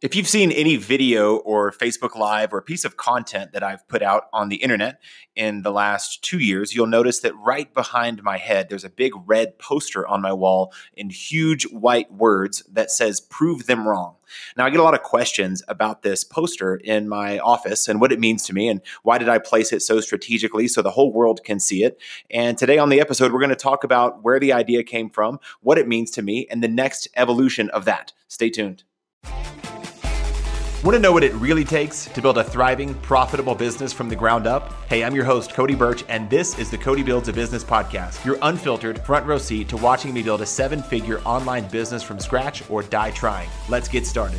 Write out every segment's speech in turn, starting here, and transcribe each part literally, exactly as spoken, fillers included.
If you've seen any video or Facebook Live or piece of content that I've put out on the internet in the last two years, you'll notice that right behind my head, there's a big red poster on my wall in huge white words that says, "Prove them wrong." Now, I get a lot of questions about this poster in my office and what it means to me and why did I place it so strategically so the whole world can see it. And today on the episode, we're going to talk about where the idea came from, what it means to me, and the next evolution of that. Stay tuned. Want to know what it really takes to build a thriving, profitable business from the ground up? Hey, I'm your host, Cody Birch, and this is the Cody Builds a Business podcast, your unfiltered front row seat to watching me build a seven-figure online business from scratch or die trying. Let's get started.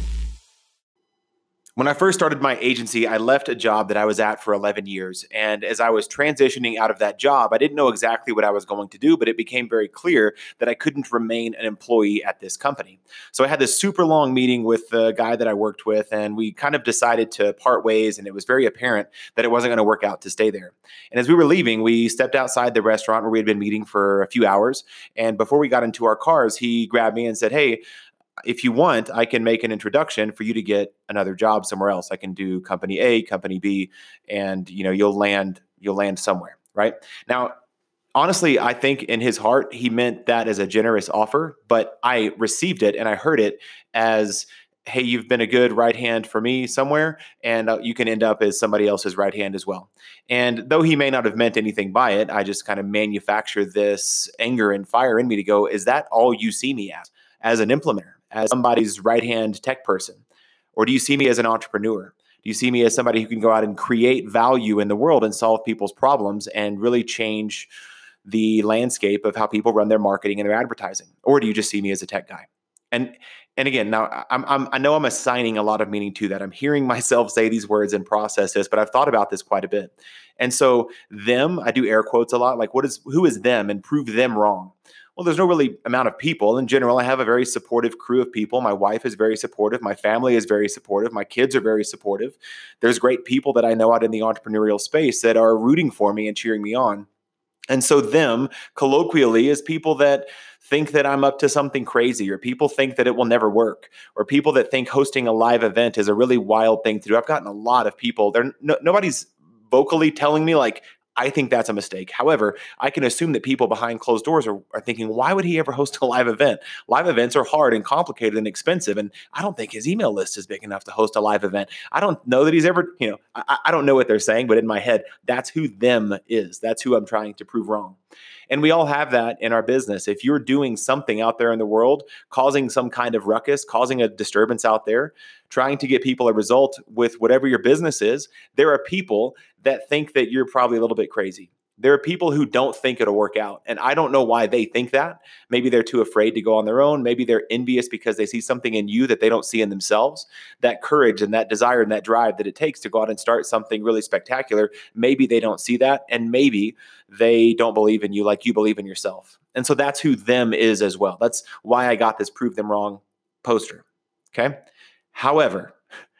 When I first started my agency, I left a job that I was at for eleven years. And as I was transitioning out of that job, I didn't know exactly what I was going to do, but it became very clear that I couldn't remain an employee at this company. So I had this super long meeting with the guy that I worked with, and we kind of decided to part ways. And it was very apparent that it wasn't going to work out to stay there. And as we were leaving, we stepped outside the restaurant where we had been meeting for a few hours. And before we got into our cars, he grabbed me and said, "Hey, if you want, I can make an introduction for you to get another job somewhere else. I can do company A, company B, and you know, you'll land, you'll land somewhere." Right? Now, honestly, I think in his heart, he meant that as a generous offer, but I received it and I heard it as, "Hey, you've been a good right hand for me somewhere, and uh, you can end up as somebody else's right hand as well." And though he may not have meant anything by it, I just kind of manufactured this anger and fire in me to go, is that all you see me as, as an implementer, as somebody's right-hand tech person? Or do you see me as an entrepreneur? Do you see me as somebody who can go out and create value in the world and solve people's problems and really change the landscape of how people run their marketing and their advertising? Or do you just see me as a tech guy? And and again, now I'm, I'm I know I'm assigning a lot of meaning to that. I'm hearing myself say these words and process this, but I've thought about this quite a bit. And so them, I do air quotes a lot. Like, what is who is them, and prove them wrong? Well, there's no really amount of people. In general, I have a very supportive crew of people. My wife is very supportive. My family is very supportive. My kids are very supportive. There's great people that I know out in the entrepreneurial space that are rooting for me and cheering me on. And so them, colloquially, is people that think that I'm up to something crazy, or people think that it will never work, or people that think hosting a live event is a really wild thing to do. I've gotten a lot of people. They're, no, nobody's vocally telling me, like, I think that's a mistake. However, I can assume that people behind closed doors are, are thinking, why would he ever host a live event? Live events are hard and complicated and expensive. And I don't think his email list is big enough to host a live event. I don't know that he's ever, you know, I, I don't know what they're saying, but in my head, that's who them is. That's who I'm trying to prove wrong. And we all have that in our business. If you're doing something out there in the world, causing some kind of ruckus, causing a disturbance out there, trying to get people a result with whatever your business is, there are people that think that you're probably a little bit crazy. There are people who don't think it'll work out. And I don't know why they think that. Maybe they're too afraid to go on their own. Maybe they're envious because they see something in you that they don't see in themselves. That courage and that desire and that drive that it takes to go out and start something really spectacular. Maybe they don't see that. And maybe they don't believe in you like you believe in yourself. And so that's who them is as well. That's why I got this Prove Them Wrong poster. Okay. However,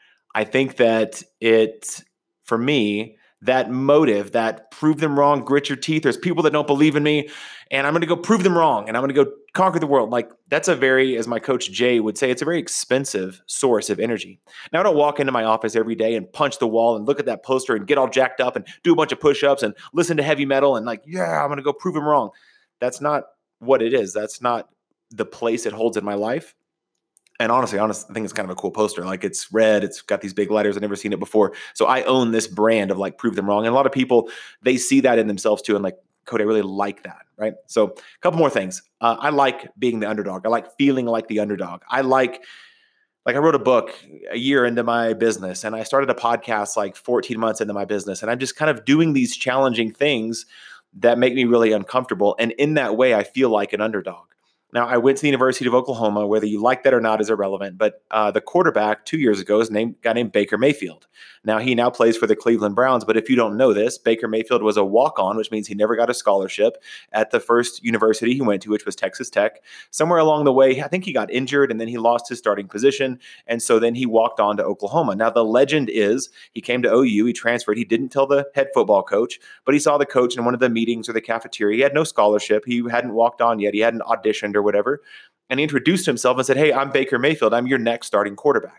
I think that it, for me, that motive, that prove them wrong, grit your teeth. There's people that don't believe in me, and I'm going to go prove them wrong, and I'm going to go conquer the world. Like, that's a very, as my coach Jay would say, it's a very expensive source of energy. Now, I don't walk into my office every day and punch the wall and look at that poster and get all jacked up and do a bunch of push-ups and listen to heavy metal and like, yeah, I'm going to go prove them wrong. That's not what it is. That's not the place it holds in my life. And honestly, honestly, I think it's kind of a cool poster. Like, it's red. It's got these big letters. I've never seen it before. So I own this brand of like, prove them wrong. And a lot of people, they see that in themselves too. And like, Cody, I really like that. Right. So a couple more things. Uh, I like being the underdog. I like feeling like the underdog. I like, like I wrote a book a year into my business, and I started a podcast like fourteen months into my business. And I'm just kind of doing these challenging things that make me really uncomfortable. And in that way, I feel like an underdog. Now, I went to the University of Oklahoma. Whether you like that or not is irrelevant. But uh, the quarterback two years ago is named, a guy named Baker Mayfield. Now, he now plays for the Cleveland Browns. But if you don't know this, Baker Mayfield was a walk-on, which means he never got a scholarship at the first university he went to, which was Texas Tech. Somewhere along the way, I think he got injured, and then he lost his starting position. And so then he walked on to Oklahoma. Now, the legend is he came to O U. He transferred. He didn't tell the head football coach, but he saw the coach in one of the meetings or the cafeteria. He had no scholarship. He hadn't walked on yet. He hadn't auditioned or whatever. And he introduced himself and said, "Hey, I'm Baker Mayfield. I'm your next starting quarterback."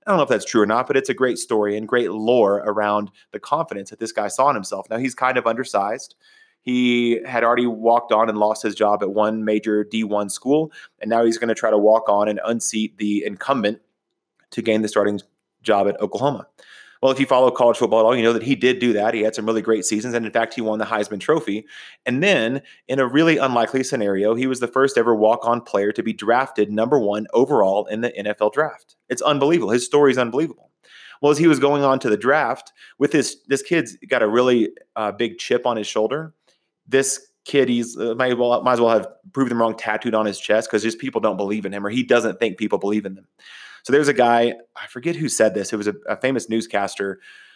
I don't know if that's true or not, but it's a great story and great lore around the confidence that this guy saw in himself. Now, he's kind of undersized. He had already walked on and lost his job at one major D one school, and now he's going to try to walk on and unseat the incumbent to gain the starting job at Oklahoma. Well, if you follow college football at all, you know that he did do that. He had some really great seasons, and in fact, he won the Heisman Trophy. And then, in a really unlikely scenario, he was the first ever walk-on player to be drafted number one overall in the N F L draft. It's unbelievable. His story is unbelievable. Well, as he was going on to the draft, with this, this kid's got a really uh, big chip on his shoulder. This kid, he's uh, might, well, might as well have proved them wrong tattooed on his chest because just people don't believe in him, or he doesn't think people believe in them. So there's a guy, I forget who said this. It was a, a famous newscaster.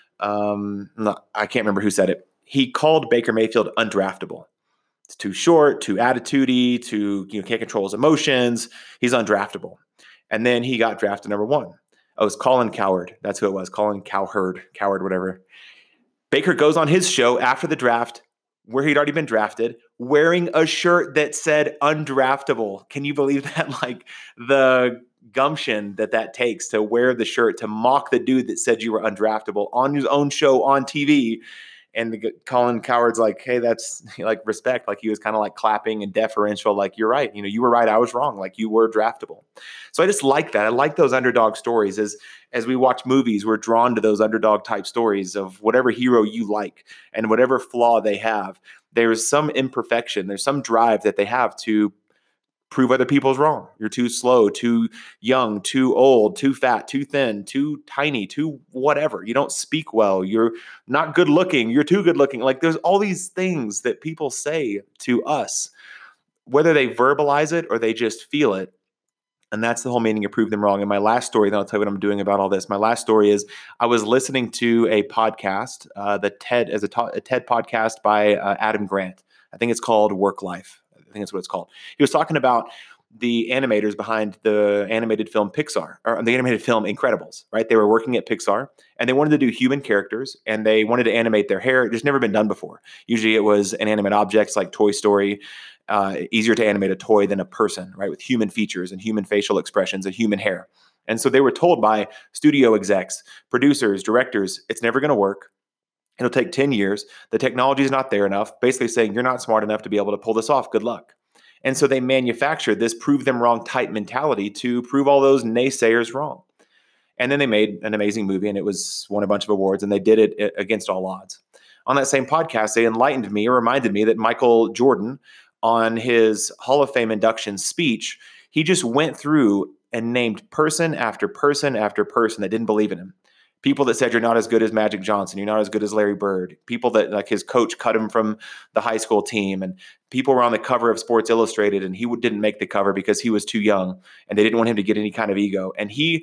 Um, not, I can't remember who said it. He called Baker Mayfield undraftable. It's too short, too attitude-y, too, you know, can't control his emotions. He's undraftable. And then he got drafted number one. Oh, it was Colin Cowherd. That's who it was. Colin Cowherd, Cowherd, whatever. Baker goes on his show after the draft, where he'd already been drafted, wearing a shirt that said undraftable. Can you believe that? Like the gumption that that takes to wear the shirt, to mock the dude that said you were undraftable on his own show on T V. And the, Colin Cowherd's like, hey, that's like respect. Like he was kind of like clapping and deferential. Like, you're right. You know, you were right. I was wrong. Like you were draftable. So I just like that. I like those underdog stories. As, as we watch movies, we're drawn to those underdog type stories of whatever hero you like and whatever flaw they have. There's some imperfection. There's some drive that they have to prove other people's wrong. You're too slow, too young, too old, too fat, too thin, too tiny, too whatever. You don't speak well. You're not good looking. You're too good looking. Like there's all these things that people say to us, whether they verbalize it or they just feel it. And that's the whole meaning of prove them wrong. And my last story, then I'll tell you what I'm doing about all this. My last story is I was listening to a podcast, uh, the TED as a, ta- a TED podcast by uh, Adam Grant. I think it's called Work Life. I think that's what it's called. He was talking about the animators behind the animated film Pixar, or the animated film Incredibles, right? They were working at Pixar and they wanted to do human characters and they wanted to animate their hair. It's never been done before. Usually it was inanimate objects like Toy Story, uh, easier to animate a toy than a person, right? With human features and human facial expressions and human hair. And so they were told by studio execs, producers, directors, it's never going to work. It'll take ten years. The technology is not there enough, basically saying you're not smart enough to be able to pull this off. Good luck. And so they manufactured this prove them wrong type mentality to prove all those naysayers wrong. And then they made an amazing movie and it was won a bunch of awards and they did it against all odds. On that same podcast, they enlightened me or reminded me that Michael Jordan, on his Hall of Fame induction speech, he just went through and named person after person after person that didn't believe in him. People that said you're not as good as Magic Johnson, you're not as good as Larry Bird, people that like his coach cut him from the high school team, and people were on the cover of Sports Illustrated and he didn't make the cover because he was too young and they didn't want him to get any kind of ego. And he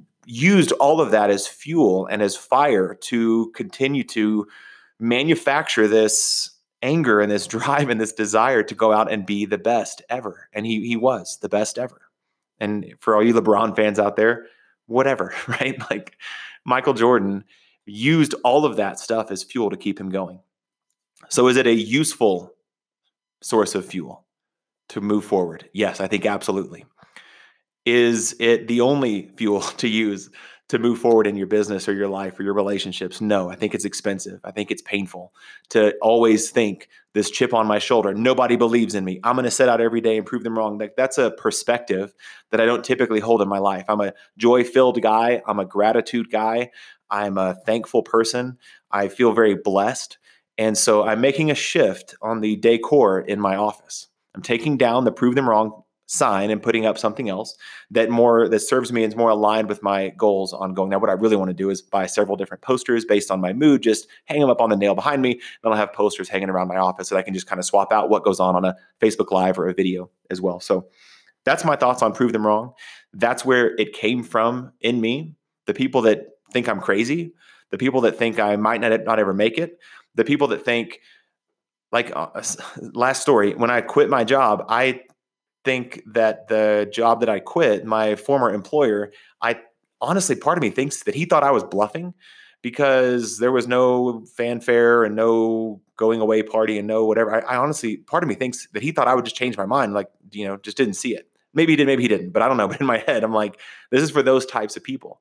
used all of that as fuel and as fire to continue to manufacture this anger and this drive and this desire to go out and be the best ever. And he he was the best ever. And for all you LeBron fans out there, whatever, right? Like Michael Jordan used all of that stuff as fuel to keep him going. So is it a useful source of fuel to move forward? Yes, I think absolutely. Is it the only fuel to use to move forward in your business or your life or your relationships? No, I think it's expensive. I think it's painful to always think this chip on my shoulder. Nobody believes in me. I'm going to set out every day and prove them wrong. Like that's a perspective that I don't typically hold in my life. I'm a joy-filled guy. I'm a gratitude guy. I'm a thankful person. I feel very blessed. And so I'm making a shift on the decor in my office. I'm taking down the prove them wrong sign and putting up something else that more that serves me and is more aligned with my goals ongoing. Now, what I really want to do is buy several different posters based on my mood, just hang them up on the nail behind me. Then I'll have posters hanging around my office that I can just kind of swap out what goes on on a Facebook Live or a video as well. So that's my thoughts on prove them wrong. That's where it came from in me. The people that think I'm crazy, the people that think I might not, not ever make it, the people that think, like uh, last story, when I quit my job, I think that the job that I quit, my former employer, I honestly, part of me thinks that he thought I was bluffing because there was no fanfare and no going away party and no whatever. I, I honestly, part of me thinks that he thought I would just change my mind. Like, you know, just didn't see it. Maybe he did, maybe he didn't, but I don't know. But in my head, I'm like, this is for those types of people.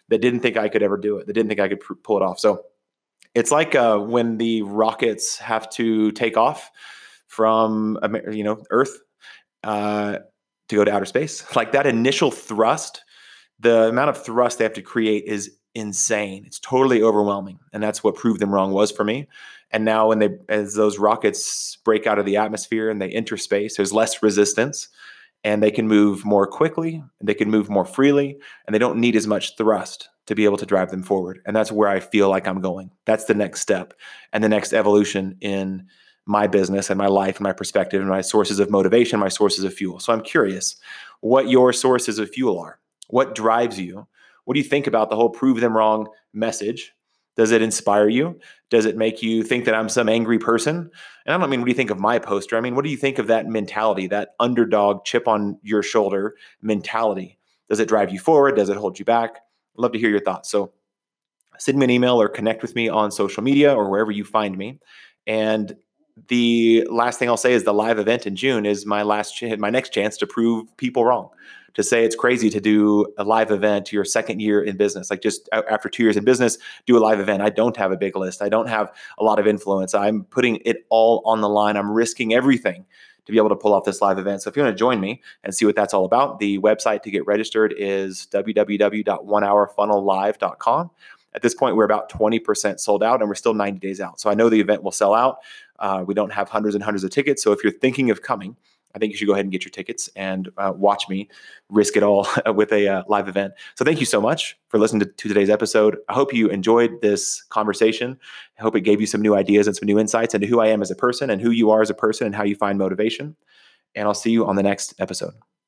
that didn't think I could ever do it, that didn't think I could pr- pull it off. So it's like uh, when the rockets have to take off from, you know, Earth uh, to go to outer space. Like that initial thrust, the amount of thrust they have to create is insane. It's totally overwhelming. And that's what Prove Them Wrong was for me. And now when they, as those rockets break out of the atmosphere and they enter space, there's less resistance and they can move more quickly and they can move more freely and they don't need as much thrust to be able to drive them forward. And that's where I feel like I'm going. That's the next step and the next evolution in my business and my life and my perspective and my sources of motivation, my sources of fuel. So I'm curious what your sources of fuel are. What drives you? What do you think about the whole Prove Them Wrong message? Does it inspire you? Does it make you think that I'm some angry person? And I don't mean, what do you think of my poster? I mean, what do you think of that mentality, that underdog chip on your shoulder mentality? Does it drive you forward? Does it hold you back? I'd love to hear your thoughts. So send me an email or connect with me on social media or wherever you find me. And the last thing I'll say is the live event in June is my last, ch- my next chance to prove people wrong. To say it's crazy to do a live event your second year in business, like just after two years in business, do a live event. I don't have a big list. I don't have a lot of influence. I'm putting it all on the line. I'm risking everything to be able to pull off this live event. So if you want to join me and see what that's all about, the website to get registered is w w w dot one hour funnel live dot com. At this point, we're about twenty percent sold out and we're still ninety days out. So I know the event will sell out. Uh, we don't have hundreds and hundreds of tickets. So if you're thinking of coming, I think you should go ahead and get your tickets and uh, watch me risk it all with a uh, live event. So thank you so much for listening to, to today's episode. I hope you enjoyed this conversation. I hope it gave you some new ideas and some new insights into who I am as a person and who you are as a person and how you find motivation. And I'll see you on the next episode.